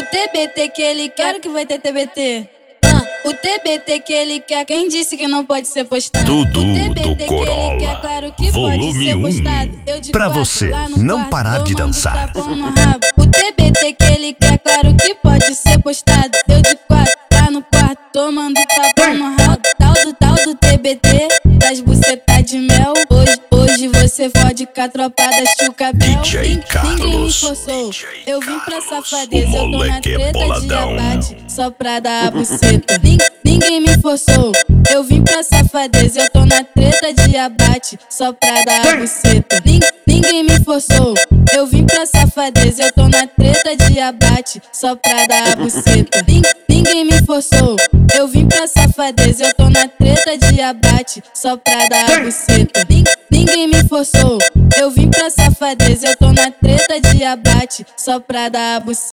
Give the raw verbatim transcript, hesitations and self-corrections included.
T B T que ele quer, que vai ter T B T. Ah, o T B T que ele quer, quem disse que não pode ser postado? Tudo o T B T do que Corolla, ele quer, claro que volume pode ser um. postado. Eu de Pra quatro, você lá no não quarto, parar de tomando dançar. tapão no rabo. O T B T que ele quer, claro que pode ser postado. Eu de quatro, lá no quarto, tomando tapão no rabo. Tal do tal do T B T, das bucetas de mel. Hoje, hoje você fode com a tropa da Chucabel. D J Carlos, ninguém me forçou, eu vim pra safadeza. Eu tô na treta de abate, só pra dar a buceta. Nin, ninguém me forçou, eu vim pra safadeza. Eu tô na treta de abate, só pra dar a buceta. Nin, ninguém me forçou, eu vim pra safadeza. Eu tô na treta de abate, só pra dar a buceta. Nin, ninguém me forçou, eu vim pra safadeza. Eu tô na treta de abate, só pra dar a buceta. Nin, ninguém me forçou, eu vim pra safadeza. Eu tô na treta de abate, só pra dar a buceta.